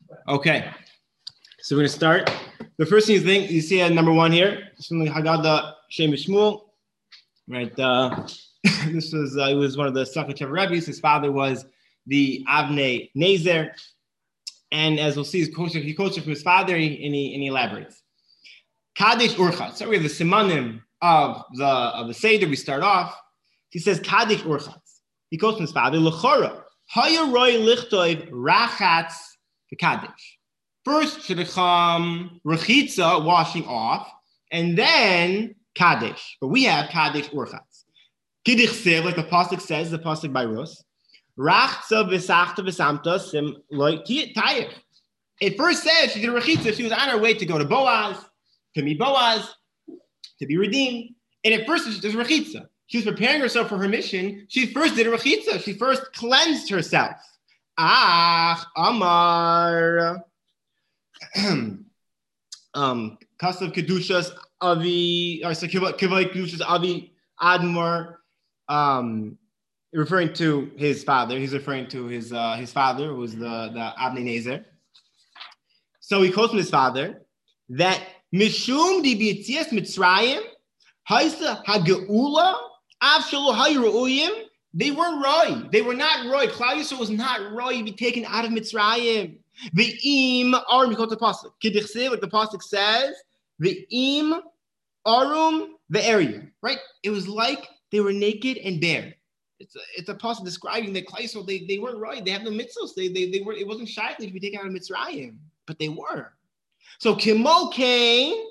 Okay, so we're going to start. The first thing you see at number 1 here, it's from the Haggadah Shem Shmuel, right? This was he was one of the Sakhachev Rebbe's. His father was the Avnei Nezer, and as we'll see, he quotes it from his father, and he elaborates. Kadesh Urchatz. So we have the simanim of the Seder. We start off. He says Kadesh Urchatz. He quotes from his father. L'chora haya roi lichtoiv rachatz v'kadesh. First should come rechitza, washing off, and then Kadesh. But we have Kadesh Urchatz. Kidich sev, like the pasuk says, the pasuk by Rus. Rachza v'sachta v'samta sim loy tayich. It first says she did a rechitza. She was on her way to go to Boaz, to meet Boaz, to be redeemed. And at first, she does rechitza. She was preparing herself for her mission. She first did a rechitza. She first cleansed herself. Amar. Kasav Kedushas Avi, or Kivai Kedushas Avi Admor, referring to his father. He's referring to his father, who was the Avnei Nezer. So he quotes from his father that Mishum di B'yitzias Mitzrayim Haisa Hageula Avshalo Hayru'uyim. They weren't roy. They were not roy. Klal Yisrael was not roy to be taken out of Mitzrayim. The im arum, the pasuk. Like the pasuk says, the im arum the area. Right? It was like they were naked and bare. It's a pasuk describing that Klal Yisrael, they weren't roy. They have no mitzvos. They were. It wasn't shaykh to be taken out of Mitzrayim, but they were. So Kimo came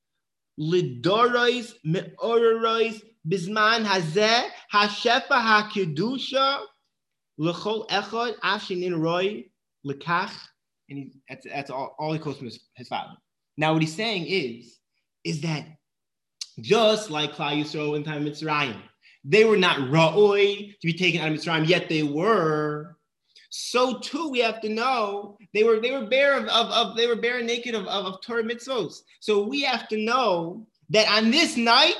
lidorais me'ororais bisman hazeh hashefa hakedusha lechol echad afshinin roy lekach. And that's all he quotes from his father. Now, what he's saying is that just like Klal Yisrael in time of Mitzrayim, they were not ra'oi to be taken out of Mitzrayim, yet they were. So too, we have to know they were bare they were bare and naked of Torah mitzvos. So we have to know that on this night,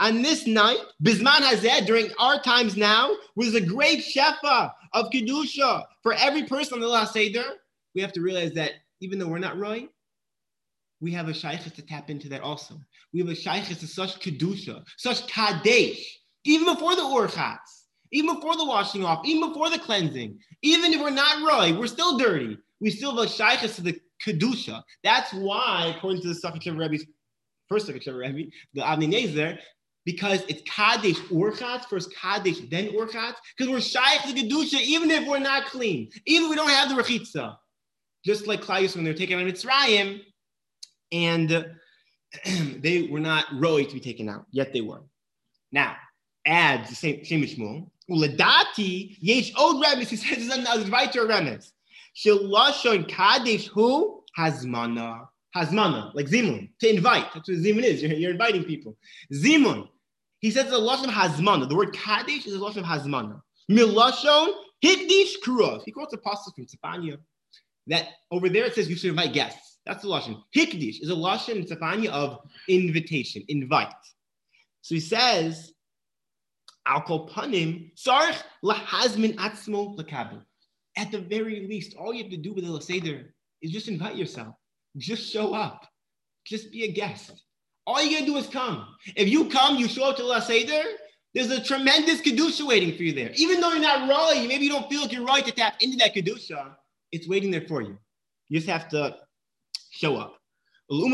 Bisman Hazeh, during our times now, was a great shefa of kedusha for every person on the last Seder. We have to realize that even though we're not roy, we have a shaykhis to tap into that also. We have a shaykhis to such kedusha, such kadesh, even before the urchatz, even before the washing off, even before the cleansing. Even if we're not roy, we're still dirty. We still have a shaykhis to the kedusha. That's why, according to the Sakhachev Rebbe's first Sakhachev Rebbe, the Avnei Nezer, because it's kadesh urchatz, first kadesh, then urchatz, because we're shaykh to kedusha, even if we're not clean, even if we don't have the rechitza. Just like Klal Yisrael when they were taken out of Mitzrayim, and they were not roy to be taken out, yet they were. Now, add the same Shmuel. Uladati yesh od remes. He says this is right to a remes. Shelashon kadesh hu hazmana, like zimun, to invite. That's what zimun is. You're inviting people. Zimun. He says the lashon hazmana. The word kadesh is a lashon hazmana. Milashon hikdish kurov. He quotes a passage from Tzefania. That over there it says you should invite guests. That's the lashon. Hikdish is a lashon in Tzefania of invitation, invite. So he says, Al kol panim sarich lahazmin atzmo lekabel. At the very least, all you have to do with the Seder is just invite yourself. Just show up. Just be a guest. All you gotta do is come. If you come, you show up to the Seder, there's a tremendous kedusha waiting for you there. Even though you're not roy, maybe you don't feel like you're right to tap into that kedusha. It's waiting there for you. You just have to show up. And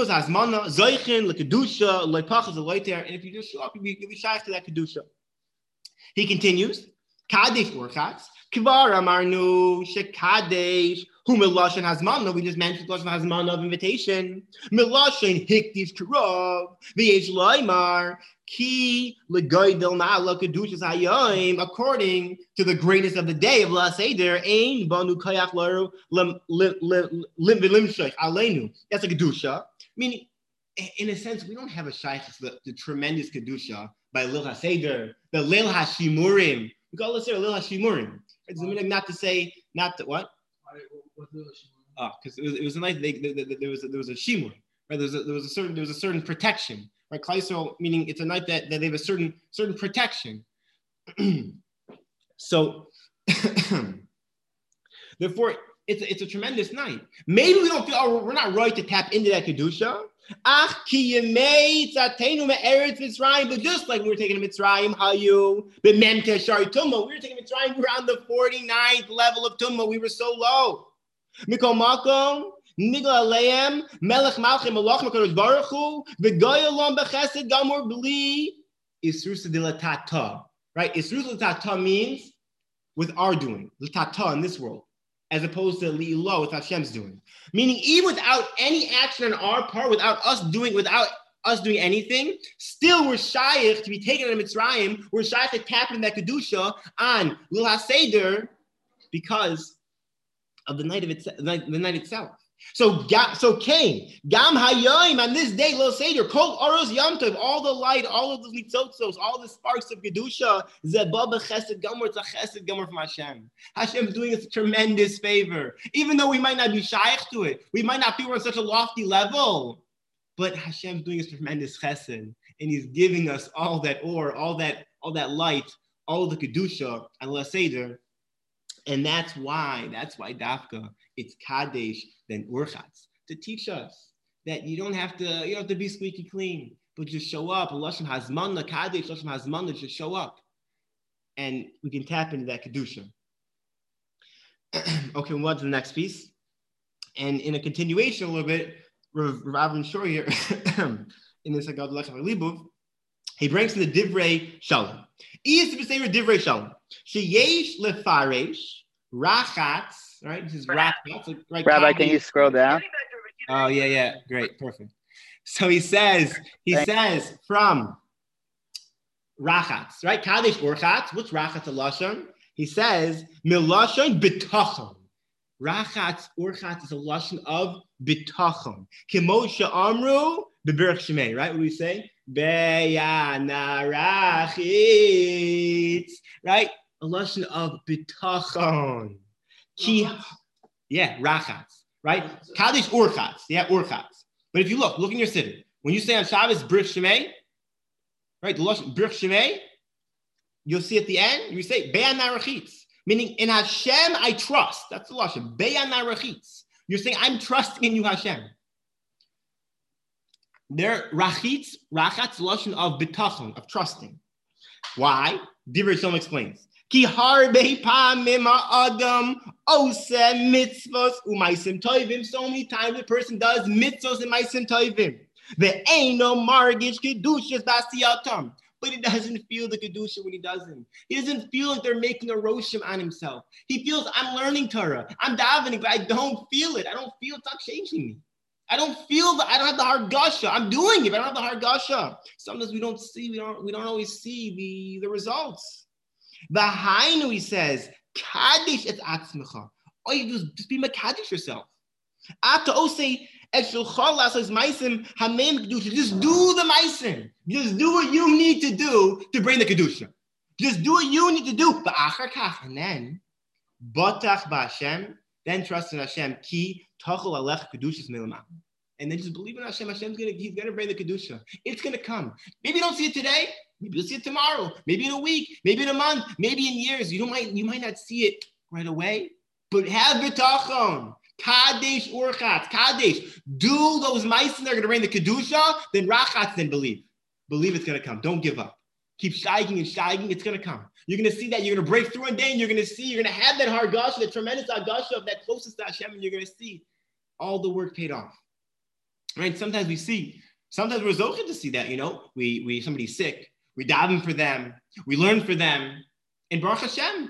if you just show up, you'll be shy to that kedusha. He continues, Kadesh urchatz, Kvar amarnu shekadesh, hu milashon hazmana. We just mentioned milashon hazmana of invitation. Milashon hikdish karov, v'yesh laimar, ki legoydel na'ala kedushas hayom. According to the greatness of the day of La Seder, ein banu kayach laru lim v'limshach aleinu. That's a kedusha. Meaning, in a sense, we don't have a shaykh, the tremendous kedusha by Lil HaSeder, the Lil HaShimurim. We call this here Lil HaShimurim. It's a minute not to say, not to what? Because it was a nice. There was a shimur, right? There was a certain protection, right? Klal Yisrael, meaning it's a night that they have a certain protection. So, therefore, it's a tremendous night. Maybe we don't feel, we're not right to tap into that kedusha. But just like we were taking a Mitzrayim, Hayu, B'memte Shari Tumma, we were taking Mitzrayim, we were on the 49th level of Tumma. We were so low. Mikol Makom, Nigla Aleim, Melech Malchim, Malachim, Kadosh Baruch Hu, V'goyalom B'chesed Gamor B'li, Isrusa de la Tata. Right? Isrusa de la Tata means with our doing, the Tata in this world, as opposed to Li'ilo with Hashem's doing. Meaning, even without any action on our part, without us doing anything, still we're shaykh to be taken to Mitzrayim, we're shaykh to tap into that Kedusha on Lil HaSeder because of the night itself. So Cain, Gam Hayoim, on this day, Lil Seder, Kol Oros Yom Tov, all the light, all of the nitzotzos, all the sparks of Kedusha, Zebah B'chesed Gomer, it's a chesed Gomer from Hashem. Hashem's doing us a tremendous favor. Even though we might not be shaykh to it, we might not feel we're on such a lofty level, but Hashem's doing us tremendous chesed, and He's giving us all that or, all that light, all the Kedusha and Lil Seder. And that's why Dafka, it's Kadesh, then Urchatz, to teach us that you don't have to be squeaky clean, but just show up. Lashon Hazmanna, Kadesh, Lashon Hazmanna, just show up. And we can tap into that Kedusha. Okay, we'll move on to the next piece. And in a continuation a little bit, Rav Avram Shor here, in this Agad Lechem Libuv, he brings in the Divrei Shalom. He is to be saying Divrei Shalom. Sheyesh lefaresh rachatz, right? This is rachatz. Right? Rabbi, can you scroll down? Oh yeah, great, perfect. So he says from rachatz, right? Kadesh urchatz. What's rachatz lashon? He says milashon bitachon. Rachatz urchatz is a lashon of bitachon. Kimosha amru beberach shemei. Right? What do we say? Beyanarachitz, right? A lashon of bitachon. Rachatz, right? Kadesh urchatz, urchatz. But if you look in your city. When you say on Shabbos Brich Shemei, right? The lashon Brich Shemei, you'll see at the end you say beyanarachitz, meaning in Hashem I trust. That's the lashon beyanarachitz. You're saying I'm trusting in you, Hashem. There, rachatz lashon of bitachon, of trusting. Why? Divrei Shalom explains. Ki harbe pamim ha'adam ose mitzvos u'maisim tovim. So many times a person does mitzvos and maisim tovim. Ve'eino margish kedushas b'asiyatam. But he doesn't feel the kedusha when he does them. He doesn't feel like they're making a roshim on himself. He feels I'm learning Torah, I'm davening, but I don't feel it. I don't feel it's not changing me. I don't have the hargasha. I'm doing it, but I don't have the hargasha. Sometimes we don't always see the results. V'hainu, he says, Kaddish et atzmecha. All you do is just be mekadesh yourself. After osei eshulchal lasos maisim hamem kedusha. Just do the maisim. Just do what you need to do to bring the kedusha. Just do what you need to do. Ba'achar kach, and then batach ba'Hashem. Then trust in Hashem. Ki tachol alech kedushas milamah. And then just believe in Hashem. He's gonna bring the kedusha. It's gonna come. Maybe you don't see it today. Maybe you'll see it tomorrow. Maybe in a week. Maybe in a month. Maybe in years. You might not see it right away. But have bitachon. Kadesh urchatz. Kadesh. Do those meisim that are gonna bring the kedusha. Then rachatz. Then believe. Believe it's gonna come. Don't give up. Keep shagging and shagging. It's gonna come. You're gonna see that. You're gonna break through one day, and you're gonna have that hargasha, the tremendous hargasha of that closest to Hashem, and you're gonna see all the work paid off. Right? Sometimes we're zocheh to see that. We somebody's sick, we daven for them, we learn for them, and Baruch Hashem,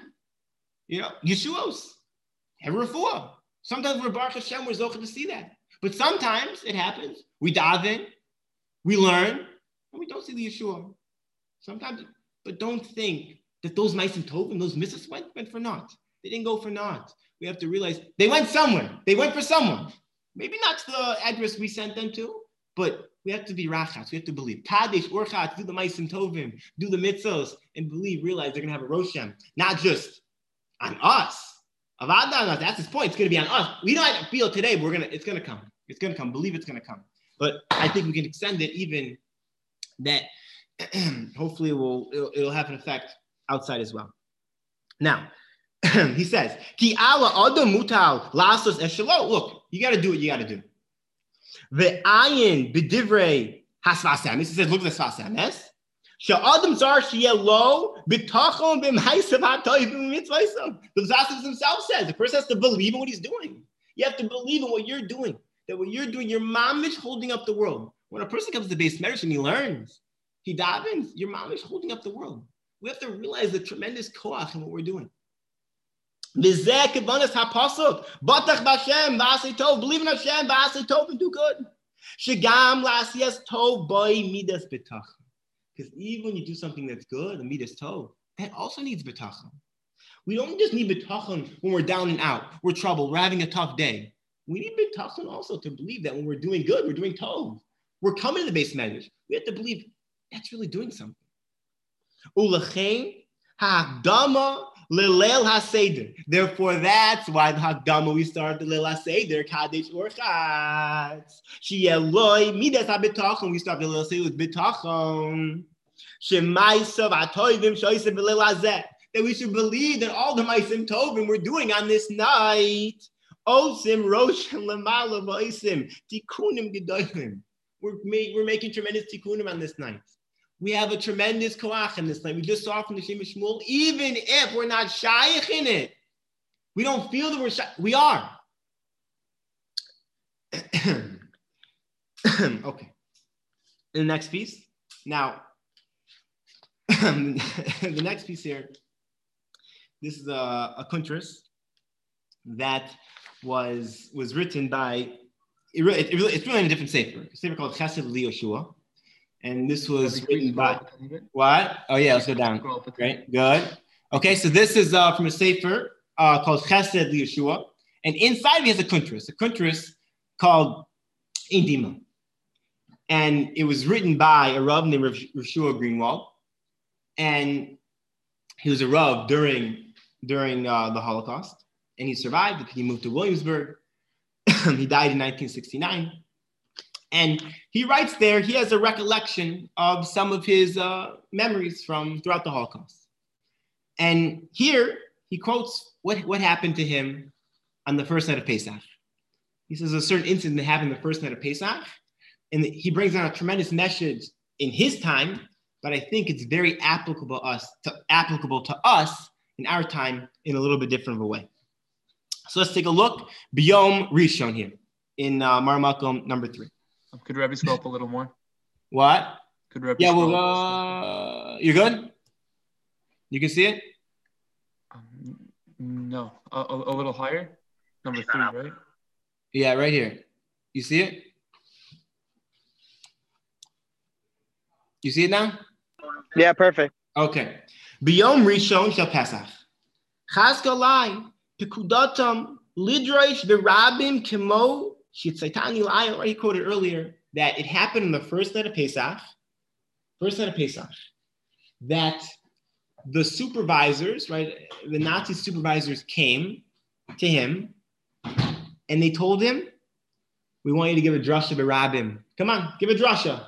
Yeshuos, every refuah. Sometimes we're Baruch Hashem, we're zocheh to see that. But sometimes it happens. We daven, we learn, and we don't see the Yeshua. Sometimes, but don't think that those maisim tovim, those mitzvahs went for naught. They didn't go for naught. We have to realize they went somewhere. They went for someone. Maybe not to the address we sent them to, but we have to be rachatz. We have to believe. Kadesh, urchatz, do the maisim tovim, do the mitzvahs, and realize they're going to have a roshem. Not just on us. Avada, that's his point. It's going to be on us. We don't feel today, but it's going to come. It's going to come. Believe it's going to come. But I think we can extend it even that hopefully it'll have an effect outside as well. Now, He says, Ki ala adam mutal lasos eshelo. Look, you got to do what you got to do. The ayin b'divrei hasvasemes. He says, look at the hasvasemes. Sha'adam zar sheyelo b'tachon b'maisav ha'toyv b'mitzvaysav. The Hasvasemes himself says the person has to believe in what he's doing. You have to believe in what you're doing. That what you're doing, your mamish holding up the world. When a person comes to base medrash and he learns, he davens, your mamish holding up the world. We have to realize the tremendous koach in what we're doing. Believe in Hashem, v'asei tov, and do good. Shegam la'asiyas tov boy midas betachon. Because even when you do something that's good, the midas tov, that also needs betachon. We don't just need betachon when we're down and out, we're troubled, we're having a tough day. We need betachon also to believe that when we're doing good, we're doing tov. We're coming to the base medrash. We have to believe that's really doing something. Ulechein ha'akdama Lilel HaSeder. Therefore, that's why the Hakdama we start the Lilel HaSeder, Kadesh Orchatz. Sheyeloi Midas HaBetachon. We start the Lilel HaSeder with Betachon. Shemaisav Atoivim Shoysev Lilel HaZeh. That we should believe that all the Maisim Tovim we're doing on this night. Osim Roshan Lamala Vaisim Tikunim Gedolim. We're making tremendous tikkunim on this night. We have a tremendous koach in this night. We just saw from the Shem Shmuel, even if we're not shaykh in it, we don't feel that we're shaykh. We are. Okay. The next piece. Now, the next piece here, this is a kuntras that was written by, it's really in a different sefer. A sefer called Chesed Yoshua. And this was written by, what? Oh yeah, let's go down. Great, good. Okay, so this is from a sefer called Chesed Yeshua. And inside he has a kuntras called Indima. And it was written by a Rav named Yeshua Greenwald. And he was a Rav during the Holocaust. And he survived. He moved to Williamsburg. He died in 1969. And he writes there, he has a recollection of some of his memories from throughout the Holocaust. And here he quotes what happened to him on the first night of Pesach. He says a certain incident that happened the first night of Pesach, and he brings down a tremendous message in his time, but I think it's very applicable to us in our time in a little bit different of a way. So let's take a look. Biyom Rishon here in Maramakom number 3. Could Rebbe scroll up a little more? What? Could Rebbe scroll up? You're good? You can see it? No. A little higher? Number 3, right? Yeah, right here. You see it? You see it now? Yeah, perfect. Okay. Biyom Rishon shel Pesach. Chaz galai pekudatam lidroish berabim kemo. I already quoted earlier that it happened on the first night of Pesach, that the supervisors, right, the Nazi supervisors came to him and they told him, we want you to give a drasha berabim. Come on, give a drasha.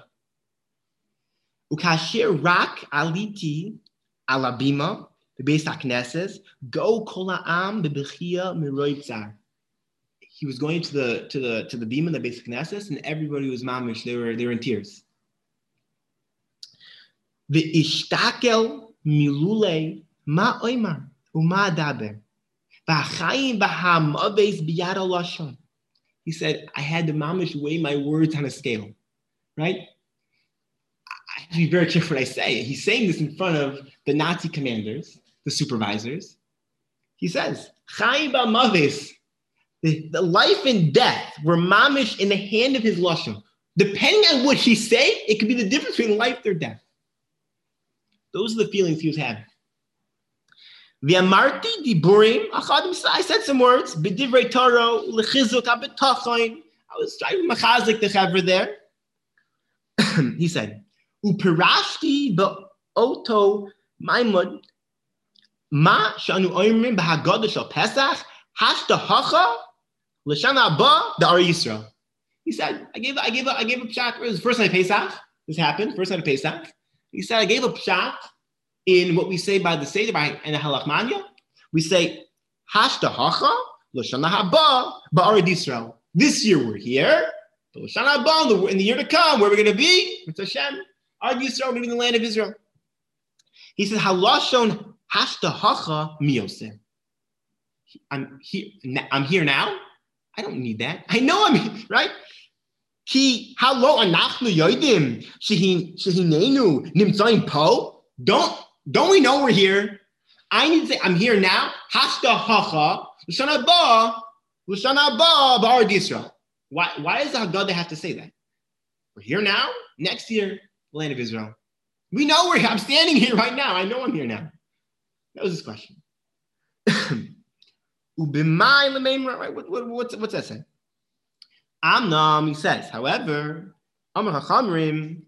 Ukashir rak aliti alabima bebeis hakneses go kol ha'am bebechia miroitzar. He was going to the beam in the basic Knesset, and everybody was mamish. They were in tears. The ishtakel milule ma oimar uma daber v'achayim v'hamaves biyad lashon. He said, I had to mamish weigh my words on a scale, right? I have to be very careful what I say. He's saying this in front of the Nazi commanders, the supervisors. He says, chayim v'hamaves. The life and death were mamish in the hand of his lashon. Depending on what he say, it could be the difference between life or death. Those are the feelings he was having. V'amarti diburim achadim. I said some words. B'divrei Torah lechizuk habetachon. I was trying to machazik the chaver there. He said, "Upirashti be'oto maimon ma shanu oimrim b'haggadah shel Pesach hashta hacha." L'shana Abba, the Ari Yisrael. He said, I gave a pshat. It was the first night of Pesach. This happened, first night of Pesach. He said, I gave a pshat in what we say by the Seder, and the Halachmanya. We say, Hashta hacha, l'shana haba, ba'arid Yisrael. This year we're here. But l'shana haba, in the year to come, where we're going to be? With Hashem, Arid Yisrael, we're going to be in the land of Israel. He says, halashon hashta hacha miyosem. I'm here now. I don't need that. I know I'm here, right? Ki halo anachnu yodim shehinenu nimtzaim po. Don't we know we're here? I need to say I'm here now. Hashta hacha l'shana ba ba'arid Yisrael. Why does the Haggadah have to say that? We're here now. Next year, the land of Israel. We know we're here. I'm standing here right now. I know I'm here now. That was his question. Right? What's that say? Amnam, he says, however, Amar Chachamrim,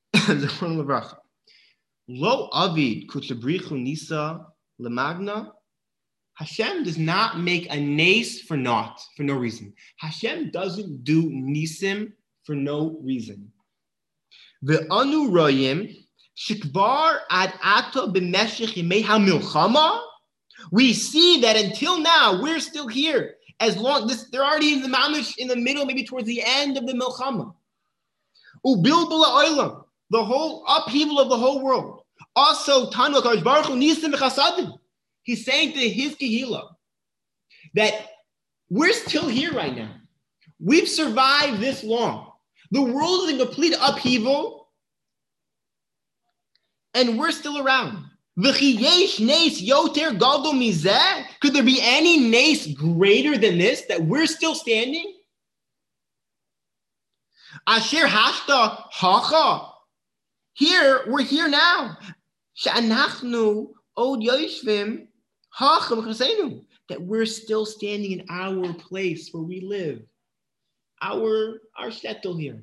Lo Avid Kutchabrichu Nisa Lemagna. Hashem does not make a nace for naught, for no reason. Hashem doesn't do nisim for no reason. Ve'anu royim shikvar ad ato b'meshech yimei hamilchama. We see that until now we're still here. As long they're already in the mamish in the middle, maybe towards the end of the milchama. Ubilbula oilam, the whole upheaval of the whole world. Also, Tanu HaKadosh Baruch Hu nisim v'chasadim. He's saying to his kehillah that we're still here right now. We've survived this long. The world is in complete upheaval, and we're still around. Could there be any nace greater than this, that we're still standing? Asher hashta hacha. Here, we're here now. She'anachnu od yoshvim hacha b'chaseinu. That we're still standing in our place where we live. Our shtetl here.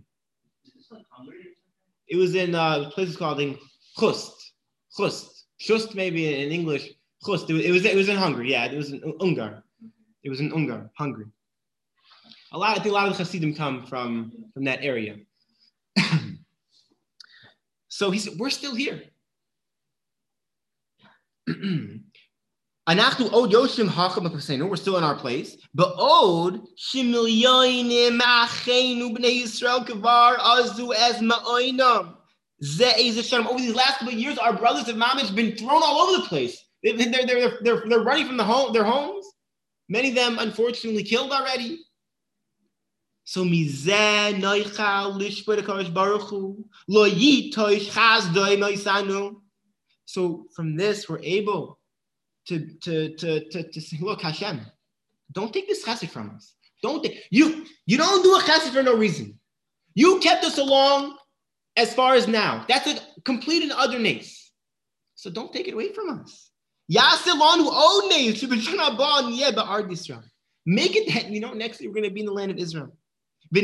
It was in a place called in Chust. Just maybe in English, Chust. It was in Hungary. Yeah, it was in Ungar. It was in Ungar, Hungary. I think a lot of the Hasidim come from that area. So he said, we're still here. Anachnu od yoshim hacham b'chaseinu. We're still in our place. But od shemilyonim achenu b'nei Yisrael kvar azu es ma'oinam. Over these last couple of years, our brothers of Mamish have been thrown all over the place. They're running from their homes. Many of them, unfortunately, killed already. So mizeh noichal lishpar HaKadosh Baruch Hu lo yitosh chazdoi noisanu. So from this, we're able to say, look, Hashem, don't take this chesed from us. You don't do a chesed for no reason. You kept us along as far as now. That's a complete and utter nace. So don't take it away from us. Make it that, next year we're going to be in the land of Israel. We'll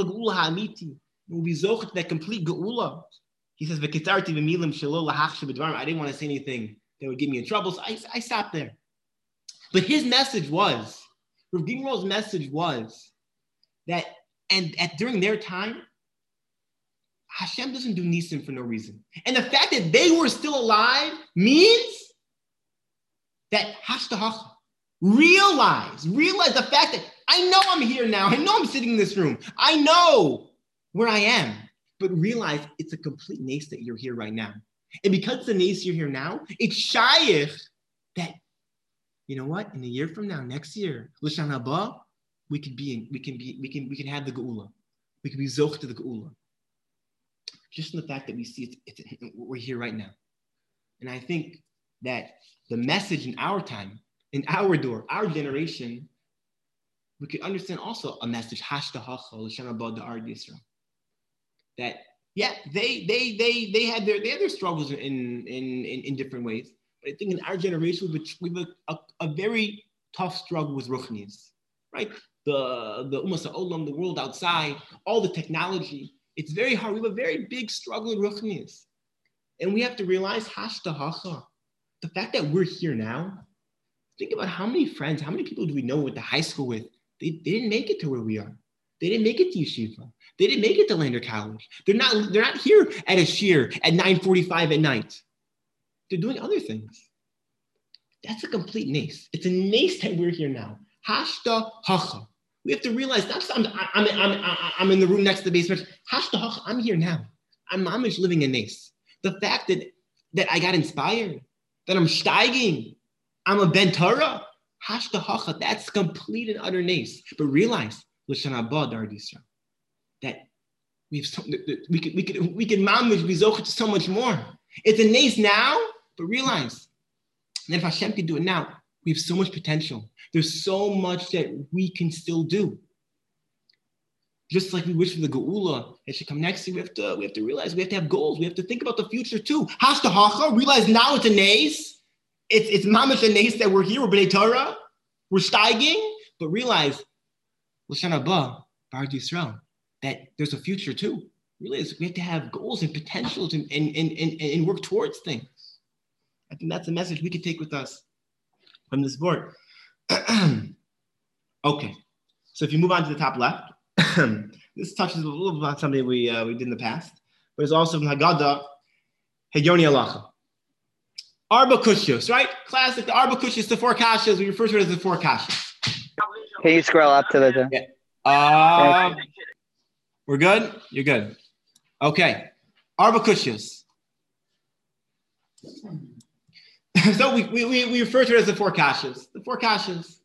be zochit that complete geula. He says, I didn't want to say anything that would get me in trouble, so I stopped there. But his message was, Rav Gimral's message was that, during their time, Hashem doesn't do nisim for no reason. And the fact that they were still alive means that hashtahacha, realize the fact that I know I'm here now. I know I'm sitting in this room. I know where I am. But realize it's a complete nace that you're here right now. And because it's a nace you're here now, it's shaykh that, you know what? In a year from now, next year, L'Shan Haba, we can have the geula. We can be zoch to the geula. Just in the fact that we see we're here right now. And I think that the message in our time, in our door, our generation, we could understand also a message, hashtahacha l'shem haba da'arid Yisrael. That they had their struggles in different ways. But I think in our generation we have a very tough struggle with ruchnius, right? The umas ha'olam, the world outside, all the technology. It's very hard. We have a very big struggle in ruchnius. And we have to realize, hashtahacha, the fact that we're here now, think about how many friends, how many people do we know with the high school with? They didn't make it to where we are. They didn't make it to yeshiva. They didn't make it to Lander College. They're not here at a shir at 9:45 at night. They're doing other things. That's a complete nace. It's a nace that we're here now. Hashta hacha. We have to realize that's I'm in the room next to the basement. Hashta hacha. I'm here now. I'm mamish living a nace. The fact that I got inspired, that I'm steiging, I'm a ben Torah. Hashta hacha. That's complete and utter nace. But realize l'shana haba dar Yisrael, that we have we can mamish be zocher to so much more. It's a nace now, but realize. And if Hashem can do it now, we have so much potential. There's so much that we can still do. Just like we wish for the Geula that should come next year, we have to realize we have to have goals. We have to think about the future too. Hashta hacha, realize now it's a nace. It's mamash a nace that we're here, we're B'nai Torah, we're steiging, but realize, l'shana haba, B'ar Yisrael, that there's a future too. Realize we have to have goals and potentials and work towards things. I think that's a message we can take with us from this board. Okay, so if you move on to the top left, this touches a little bit about something we did in the past, but it's also from Haggadah, Hegyoni Halacha. Arba Kushos, right? Classic, the Arba Kushos, the four kashas. We refer to it as the four kashas. Can you scroll up to the? Yeah. We're good? You're good. Okay. Arba Kushos. So we refer to it as the four kashas. The four kashas.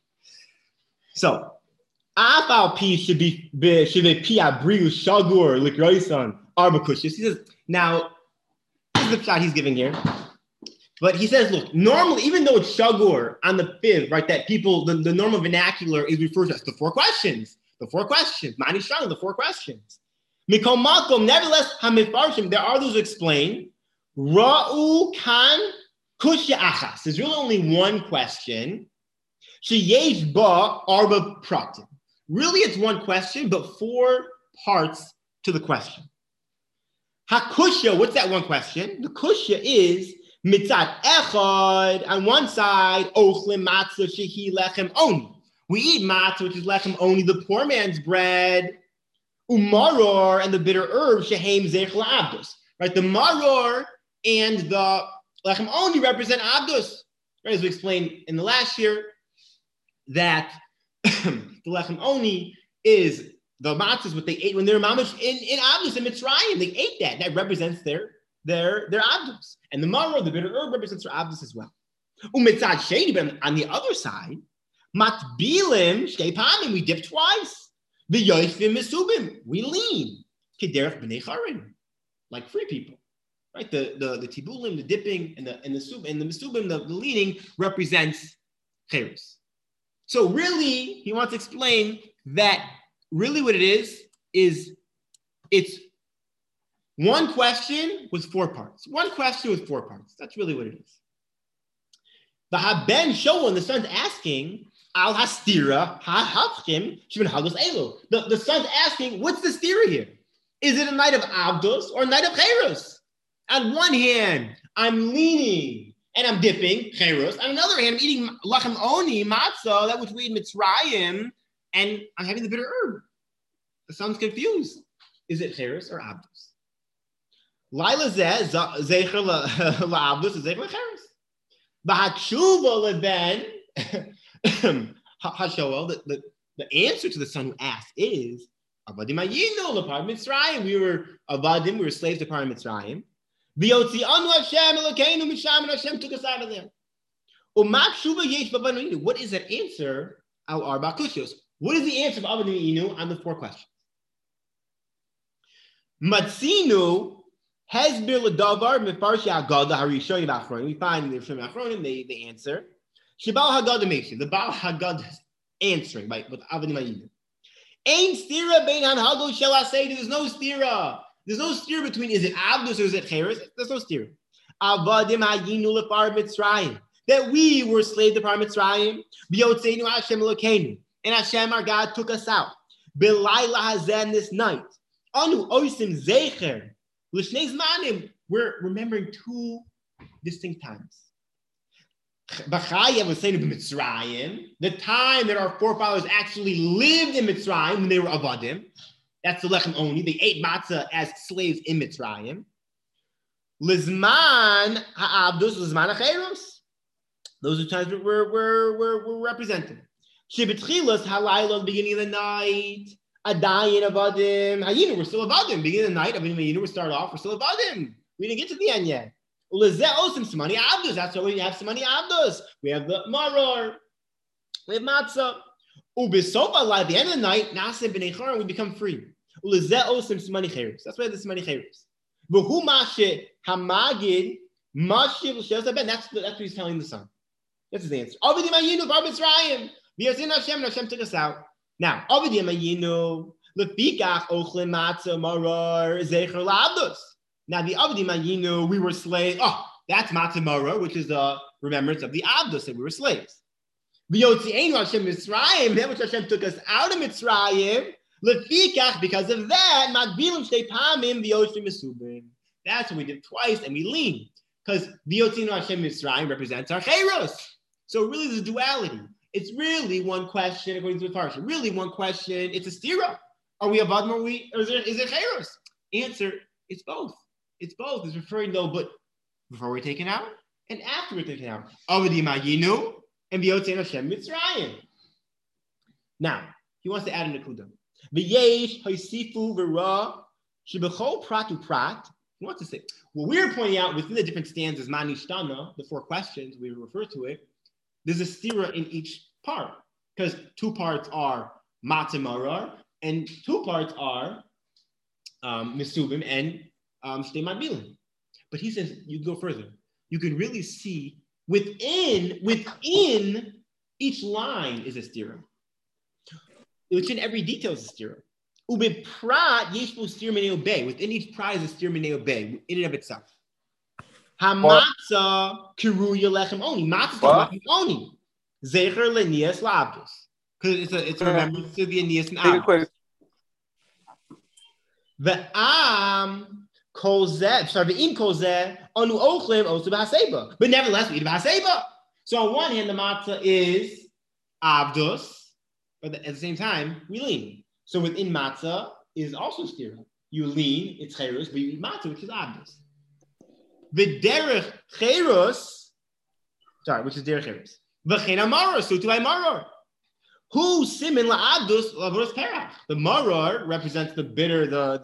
So, Afal P should be Pia Briu Shagur Likroisan Arba Kushos. He says, now, this is the shot he's giving here. But he says, look, normally, even though it's Shagur on the fifth, right, that people, the normal vernacular is referred to as the four questions. The four questions. Mani Shang, the four questions. Mikol Makom, nevertheless, Hamifarshim, there are those who explain, Ra'u Kan Kushya Achas. There's really only one question. Sheyesh Ba Arba Pratim. Really, it's one question, but four parts to the question. Hakushya, what's that one question? The Kushya is Mitzat Echad, on one side, Ochlim Matzah Shehi Lechem Oni. We eat matzah, which is lechem oni, the poor man's bread. Umaror, and the bitter herb, shehem zech la'abdus. Right, the maror and the lechem oni represent abdus. Right, as we explained in the last year, that the lechem oni is the matzahs what they ate when they were mamish in abdus in Mitzrayim. They ate that. That represents their abdus. And the maror, the bitter herb, represents their abdus as well. Umitzad sheni, but on the other side, matbilim shtei pamim, we dip twice. The yoifim mesubim, we lean. Kederech b'nei charim, like free people, right? The tibulim, the dipping, and the mesubim, the leaning represents cheres. So really, he wants to explain that really what it is it's one question with four parts. One question with four parts. That's really what it is. The haben showon, the son's asking, al hastira ha-hafchim shivin hagos elu. The son's asking, what's the stira here? Is it a night of abdos or a night of cheres? On one hand, I'm leaning and I'm dipping cheres. On another hand, I'm eating lachem oni, matzah, that which we eat Mitzrayim, and I'm having the bitter herb. The son's confused. Is it cheres or abdos? Laila zeh zecher la'abdos is zecher la'cheres. B'hatshuva leben hashoel. The answer to the son who asked is avadim ayinu l'par Mitzrayim. We were avadim. We were slaves to par Mitzrayim. V'yotzi anu Hashem Elokeinu misham, and Hashem took us out of there. U'makshuva yesh b'banu. What is that answer? Al arba kushos. What is the answer of avadim ayinu on the four questions? Matzinu. Hezbir l'davar mefarshi Haggadah harishonim achronim. We find in the Rishonim achronim they answer. Shebal Haggadah meishin. The Baal Haggadah is answering by with avadim ayinu. Ein stira bein hanhagos shel aseidu. There's no stira. There's no stira between is it abdus or is it cheres. There's no stira. Avadim ayinu lepar Mitzrayim. That we were slaves to par Mitzrayim. B'yotzeinu Hashem Elokeinu. And Hashem our God took us out. B'layla hazen, this night. Anu oisim zecher. We're remembering two distinct times. The time that our forefathers actually lived in Mitzrayim when they were avadim. That's the lechem oni. They ate matzah as slaves in Mitzrayim. Lizman ha'abdus, lizman ha'cheros. Those are times we're represented. Shibitchilas halayla, beginning of the night. Adayin avadim. Hayinu, we're still avadim. Beginning of the night, Hayinu, we start off, we're still avadim. We didn't get to the end yet. Ulezeh osim samani abdus. That's why we have samani abdus. We have the maror. We have matzah. Ubisofa, at the end of the night, nasim b'nei choron, we become free. Ulezeh osim samani cheres. That's why we have the samani cheres. V'hu mashe hamagid mashiv l'shes. That's what he's telling the son. That's his answer. Avidim Ayinu bar Mitzrayim. V'yazin Hashem, and Hashem took us out. Now, Avidim Ayinu lefikach ochlin matzah maror zecher la'abdus. Now, the Avidim Ayinu, we were slaves. Oh, that's matzah maror, which is the remembrance of the abdus that we were slaves. V'yotzi'enu Hashem Mitzrayim, that which Hashem took us out of Mitzrayim. Lefikach, because of that, magbilim shtei pamim v'yotzim mesubim. That's what we did twice, and we lean. Because v'yotzi'enu Hashem Mitzrayim represents our chayros. So really, there's a duality. It's really one question, according to the Parsha. Really one question. It's a stira. Are we avadim or is it chayros? Answer, it's both. It's both. It's referring though, but before we're taken out and after we're taken out. Avadim Ayinu and v'yotzi'enu Hashem Mitzrayim. Now, he wants to add a nekuda. V'yesh ha'isifu v'ra shebechol prat uprat. He wants to say, what we're pointing out within the different stanzas, manishtana, the 4 questions, we refer to it, there's a stira in each part, because 2 parts are matzah maror, and 2 parts are mesubim and shtei magbilim. But he says, you go further. You can really see within each line is a stira. Within every detail is a stira. Ube prat yeshbu stir minei obey. Within each prat is a stir minei obey in and of itself. Hamatzah kiruya lechem oni. Matzah is lechem oni. Zecher lenias labdus. Because it's a remembrance to the anias and abdus. Ve'am kozeh. Sorry, ve'im kozeh anu ochlim osu b'haseba. But nevertheless, we eat b'haseba. So on one hand, the matzah is abdus, but at the same time, we lean. So within matzah is also stira. You lean, it's cheirus, but you eat matzah, which is abdus. V'derech cheirus, which is derech cheirus. V'chein maror, so to maror. Who simin la'abdus la'avodas perach? The maror represents the bitter,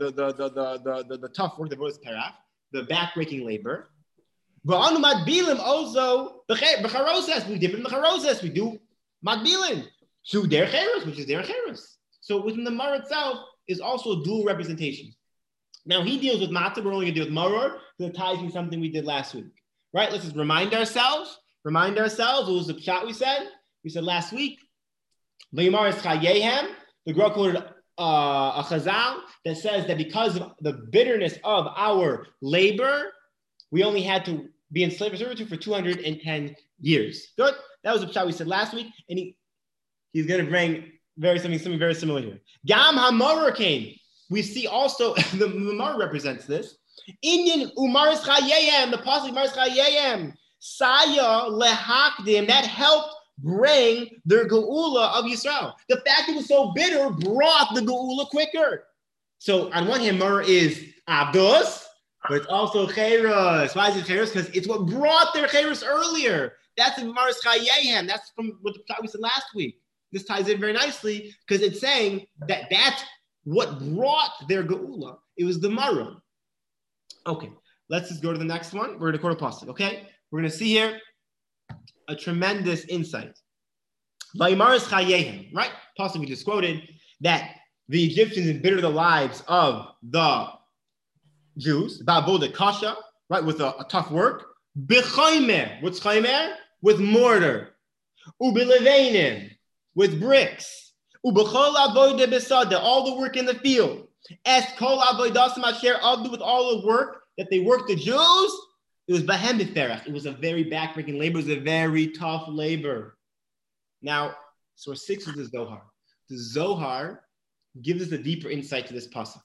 the tough work, the avodas perach, the backbreaking labor. V'anu madbilim also b'charoses. We dip in the charoses. We do madbilim. So derech cheirus, which is derech cheirus. So within the maror itself is also dual representation. Now he deals with matzah, we're only going to deal with maror, because it ties in something we did last week. Right? Let's just remind ourselves. What was the pshat we said? We said last week, V'yimar es chayehem, the Gra quoted a chazal that says that because of the bitterness of our labor, we only had to be in slave servitude for 210 years. Good? That was the pshat we said last week, and he's going to bring something very similar here. Gam ha-maror came. We see also the maror represents this. Inyan umaris chayeyem, the pasuk umaris chayeyem, saya lehakdim, that helped bring the geula of Yisrael. The fact it was so bitter brought the geula quicker. So on one hand, maror is abdus, but it's also cheirus. Why is it cheirus? Because it's what brought their cheirus earlier. That's the umaris chayeyem. That's from what we said last week. This ties in very nicely because it's saying that that's what brought their geula. It was the maror. Okay, let's just go to the next one. We're going to quote a pasuk, okay? We're going to see here a tremendous insight. Vayimaris chayehem, right? Pasuk we just quoted that the Egyptians embittered the lives of the Jews, ba'avoda kasha, right, with a tough work. B'chaymer, what's chaymer? With mortar. U'bilevenim, with bricks. U'b'chol avoda besada, all the work in the field. Es kol avodasim asher avdu, with all the work that they worked the Jews. It was bahem b'ferach. It was a very backbreaking labor. It was a very tough labor. Now, source 6 is the Zohar. The Zohar gives us a deeper insight to this pasuk.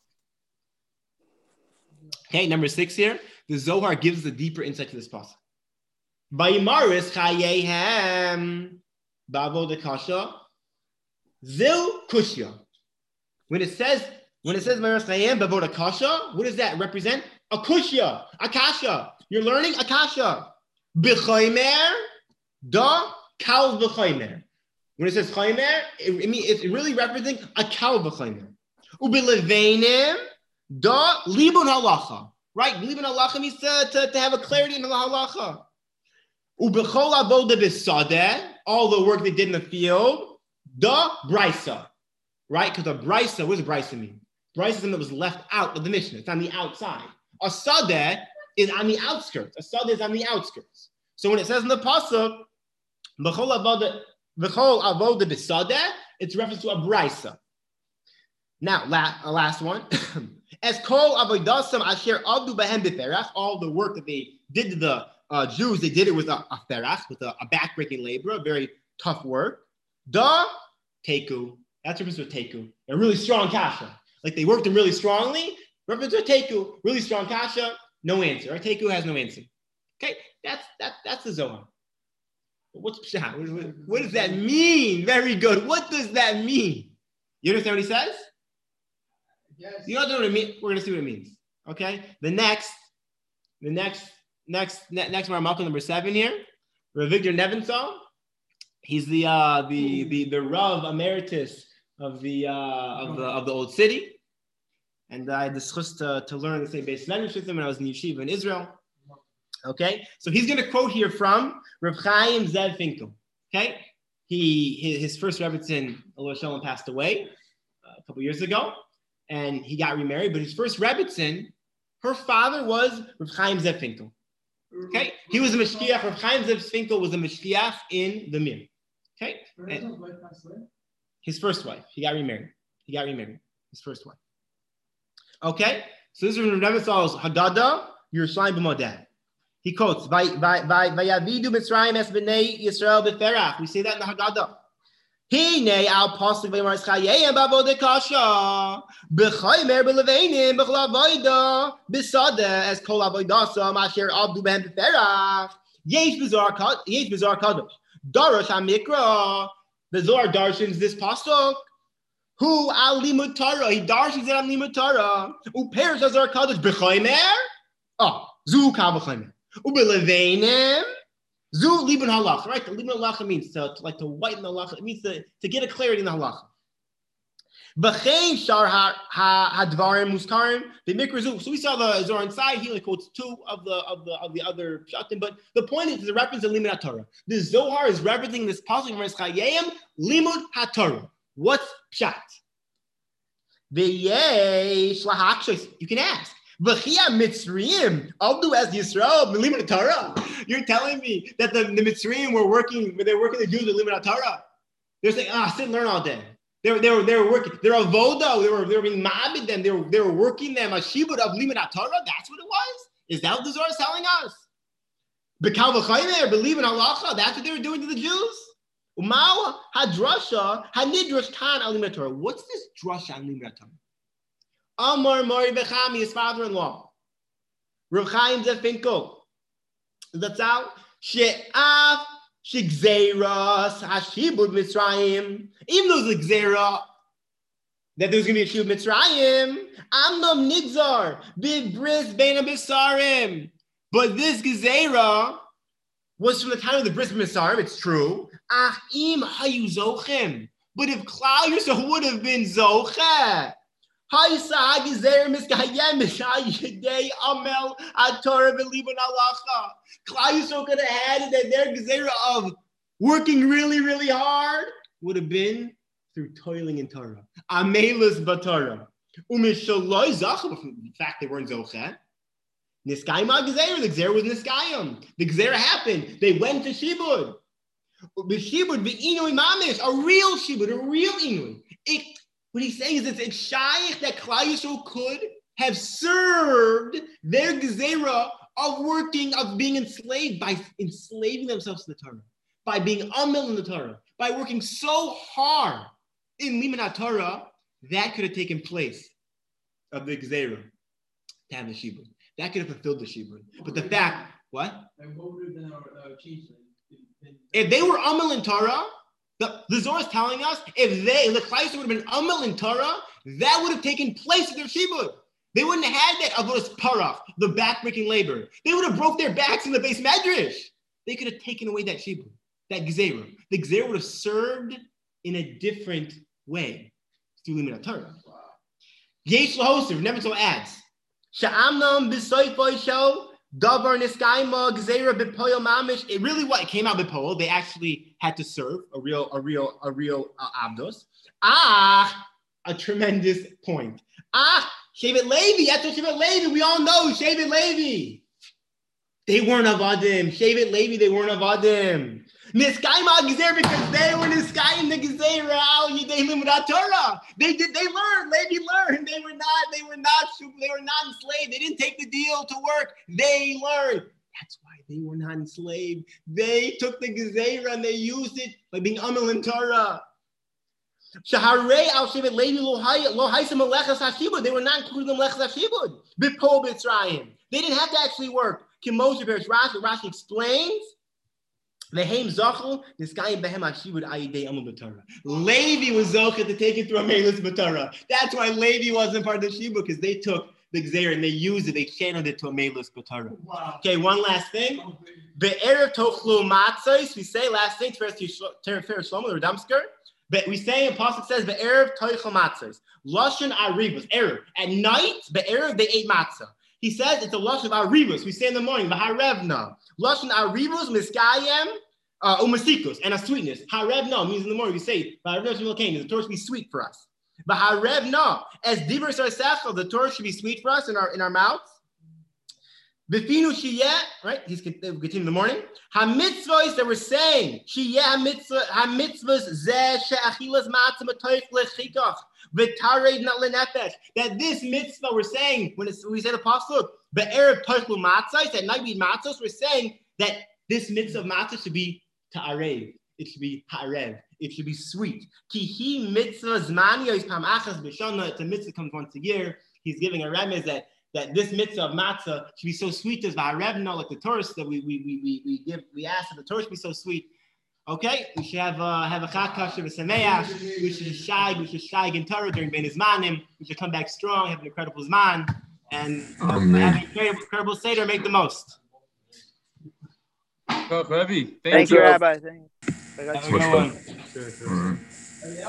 Okay, number 6 here. The Zohar gives us a deeper insight to this pasuk. Vayimaris chayehem ba'avoda kasha zil kushya. When it says Vayimaris chayehem ba'avoda kasha, what does that represent? A kushya, akasha. You're learning akasha. B'chaymer, Da kal v'chaymer. When it says chaymer, it's really representing a kal v'chaymer. U'bileveinim da libun halacha. Right? Libun halacha means to have a clarity in the halacha. U'bechol avoda b'sadeh, all the work they did in the field. Da brisa. Right? Because a brisa, what does a brisa mean? Brisa is something that was left out of the Mishnah. It's on the outside. A sadeh is on the outskirts. A sadeh is on the outskirts. So when it says in the pasuk, v'chol avoda b'sadeh, it's reference to a brisa. Now, last one. As kol avoidasam asher abdu behem b'ferach, all the work that they did to the Jews, they did it with a ferach, with a backbreaking labor, a very tough work. Da teku. That's reference to a teku. A really strong kasha. Like they worked them really strongly. Reference to a teku. Really strong kasha. No answer. Our teku has no answer. Okay, that's the Zohar. What's pshat? What does that mean? Very good. What does that mean? You understand what he says? Yes. You don't know what it means. We're gonna see what it means. Okay. The next Maramaka number 7 here. Rav Victor Nebenzahl. He's the Rav Emeritus of the old city, and I had the chus to learn the same base language with him when I was in yeshiva in Israel. Okay, so he's going to quote here from Reb Chaim Zev Finkel. Okay, his first Rebbetzin, Allah Shalom, passed away a couple years ago, and he got remarried. But his first Rebbetzin, her father was Reb Chaim Zev Finkel. Okay, he was a mashkiach. Reb Chaim Zev Finkel was a mashkiach in the Mir. Okay, and his first wife. He got remarried. His first wife. Okay, so this is from Rebbetzal's Haggadah Yerushalayim b'Modeh. He quotes, "Vayavidu Mitzrayim es b'nei Yisrael b'ferach." We say that in the Haggadah. Hinei al pasuk v'yamar eschayim b'avodah kasha b'chaymer b'leveinim b'chol avodah b'sadeh as kol avodah asher abdu b'hem b'ferach yesh b'zar kadosh darash hamikra. The Zohar darshans this pasuk. Who al limud Torah? He darshans it on limud Torah. U'perish azar kadosh b'chaymer. Zu kal b'chaymer. Ubeleveinim, zu libun halacha. Right, the libun halacha means to whiten the halacha. It means to get a clarity in the halacha. B'chein shar hadvarim muskarim b'mikra. So we saw the Zohar inside. He only quotes 2 of the other pshatim, but the point is the reference of limud haTorah. The Zohar is referencing this pasuk from Eschayim limud haTorah. What's pshat? V'yesh lahakshos. You can ask. V'chia Mitzrayim, Abdu as Yisrael, Limud Torah. You're telling me that the Mitzrayim were working the Jews with Limud Torah? They're saying, sit and learn all day. They were working. They're avoda. They were being ma'abed them. They were working them a shibud of Limud Torah. That's what it was. Is that what the Zohar is telling us? B'kal v'chaymer, believe in halacha. That's what they were doing to the Jews. Umawa hadrasha hanidrash kan al Limud Torah. What's this drasha on Limud Torah? Amar Mori Bechami, his father-in-law. Rav Chaim Zev Finkel. That's out. She'af shigzeiras hashibud Mitzrayim. Even though it's a gzeira that there's going to be a shibud Mitzrayim, amnam nigzar bibris beina bisarim. But this gzeira was from the time of the bris bisarim. It's true. Ach im hayu zochem. But if Klal Yisrael would have been zochem. Klal Yisrael could have had that their gezerah of working really, really hard would have been through toiling in Torah. Amelus b'Torah. In fact, they weren't zocheh. Niskayim gezerah. The gezerah was niskayim. The gezerah happened. They went to shibud. B'shibud b'inui mamish. A real shibud, a real inui. What he's saying is it's shaykh that Klal Yisrael could have served their gezerah of being enslaved by enslaving themselves to the Torah, by being amil in the Torah, by working so hard in limud Torah, that could have taken place of the gezerah to have the shibud. That could have fulfilled the shibud. But the fact, what? If they were amil in Torah, the Zohar is telling us if the Klal Yisrael would have been amil in Torah, that would have taken place of their shibud. They wouldn't have had that avodas parach, the backbreaking labor. They would have broke their backs in the base medrash. They could have taken away that shibud. that Gzeira. The Gzeira would have served in a different way. Through Limud Torah. Yesh Lahoser, never so adds. Sha'amnam b'soifoi show. Davar niskaima gzeira b'poyo mamish. It really what? It came out b'poyo. They actually had to serve a real abdos. A tremendous point. Shevet Levi. That's what Shevet Levi. We all know Shevet Levi. They weren't avadim. Shevet Levi. They weren't avadim. Niskaima gzeira because they were niskaim the gzeira al yidei limud Torah. They learned. Levi learned. They were not enslaved. They didn't take the deal to work. They learned. That's why they were not enslaved. They took the gzeira and they used it by being amel in Torah. Shaharei al shevet Levi lo haisa melechas hashibud. They were not included in melechas hashibud. B'po b'tzrayim. They didn't have to actually work. Kimoshe Perish Rashi explains. Lehem Zachel, this guy in Behem Hashibud Ayidei Amul B'Torah. Levi was Zocher to take it through Amelus B'Torah. That's why Levi wasn't part of the Shibud, because they took the Gzeir and they used it, they channeled it to Amelus B'Torah. Wow. Okay, one last thing. Be'erev Tochlu Matzos, we say last thing, Tefer Shlomo, the Radamsker. But we say in Pasuk says Be'erev Tochlu Matzos. Lashon Arivus, Erev. At night, Be'erev, they ate matzah. He says it's a lashon of arivus. We say in the morning, v'harevna. Lashon arivus miskayem umasikus, and a sweetness. Harevna means in the morning. We say v'harevna shemil kain. The Torah should be sweet for us. V'harevna, as divers arsechel, the Torah should be sweet for us in our mouths. B'finu shiyeh, right? He's continuing in the morning. Hamitzvos that we're saying shiyeh hamitzvos zeh she'achilas matzah matoich lechikach. That this mitzvah we're saying when we say the pasuk, be'erev tochlu matzos, at night we eat matzos, we're saying that this mitzvah of matzah should be ta'arev. It should be ha'arev. It should be sweet. Ki hi mitzvah zmaniya is pam achas b'shana. It's a mitzvah comes once a year. He's giving a remez that this mitzvah of matzah should be so sweet as v'harevna, like the Torah that we ask that the Torah should be so sweet. Okay, we should have a chakash of a sameach. We should shag in Torah during Ben Zmanim. We should come back strong, have an incredible zman, and have an incredible seder. Make the most. Oh, Rebbe, Thank you, Rabbi. Have a good one.